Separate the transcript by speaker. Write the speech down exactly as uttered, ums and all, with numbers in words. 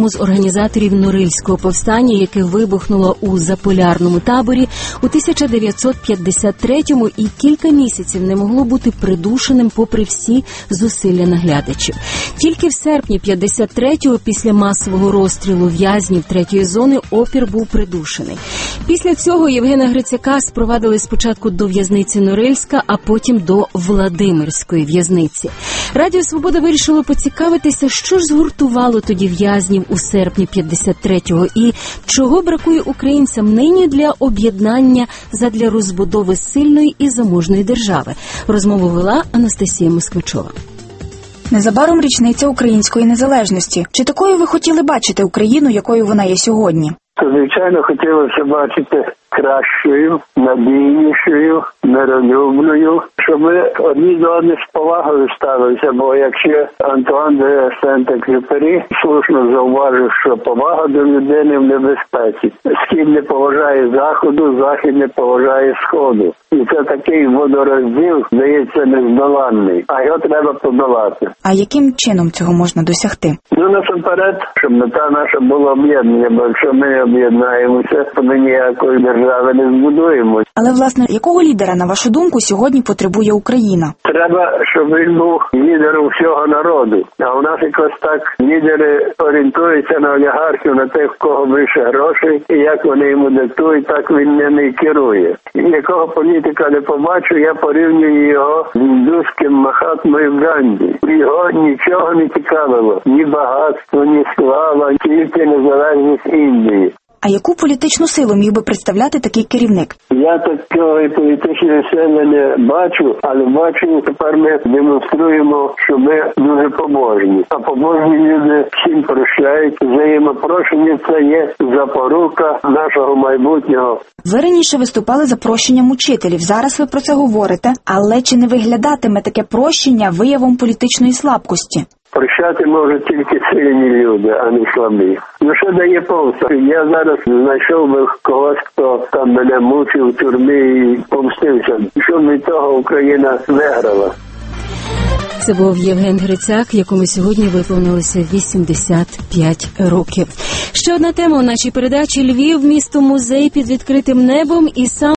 Speaker 1: одному з організаторів Норильського повстання, яке вибухнуло у заполярному таборі у тисяча дев'ятсот п'ятдесят третьому і кілька місяців не могло бути придушеним попри всі зусилля наглядачів. Тільки в серпні п'ятдесят третього, після масового розстрілу в'язнів третьої зони, опір був придушений. Після цього Євгена Грицака спровадили спочатку до в'язниці Норильська, а потім до Владимирської в'язниці. Радіо «Свобода» вирішило поцікавитися, що ж згуртувало тоді в'язнів у серпні п'ятдесят третього і чого бракує українцям нині для об'єднання задля розбудови сильної і заможної держави. Розмову вела Анастасія Москвичова.
Speaker 2: Незабаром річниця української незалежності. Чи такою ви хотіли бачити Україну, якою вона є сьогодні?
Speaker 3: Звичайно, хотілося бачити кращою, надійнішою, миролюбною, щоб ми одні до одних з повагою ставилися, бо якщо Антуан де Сент-Екзюпері слушно зауважив, що повага до людини в небезпеці. Схід не поважає Заходу, Захід не поважає Сходу. І це такий водорозділ, здається, нездоланний, а його треба подолати.
Speaker 2: А яким чином цього можна досягти?
Speaker 3: Ну, насамперед, щоб мета наша була об'єднання, бо якщо ми об'єднаємося, то ми ніякої держави не збудуємо.
Speaker 2: Але, власне, якого лідера, на вашу думку, сьогодні потребує Україна?
Speaker 3: Треба, щоб він був лідером всього народу. А у нас якось так лідери орієнтуються на олігархів, на тих, в кого більше грошей, і як вони йому диктують, так він не керує. Якого політика не побачу, я порівнюю його з індуським Махатмою Ганді. Його нічого не цікавило. Ні багатство, ні слава, тільки незалежність Індії.
Speaker 2: А яку політичну силу міг би представляти такий керівник?
Speaker 3: Я такої політичної сили не бачу, але бачу, тепер ми демонструємо, що ми дуже побожні. А побожні люди всім прощають. Взаємопрощення – це є запорука нашого майбутнього.
Speaker 2: Ви раніше виступали за прощення мучителів. Зараз ви про це говорите. Але чи не виглядатиме таке прощення виявом політичної слабкості?
Speaker 3: Прощати можуть тільки сильні люди, а не слабі. Ну що дає помста? Я зараз знайшов би когось, хто там мене мучив в тюрмі і помстився. Що від того Україна виграла?
Speaker 1: Це був Євген Грицак, якому сьогодні виповнилося вісімдесят п'ять років. Ще одна тема у нашій передачі – Львів, місто-музей під відкритим небом і сам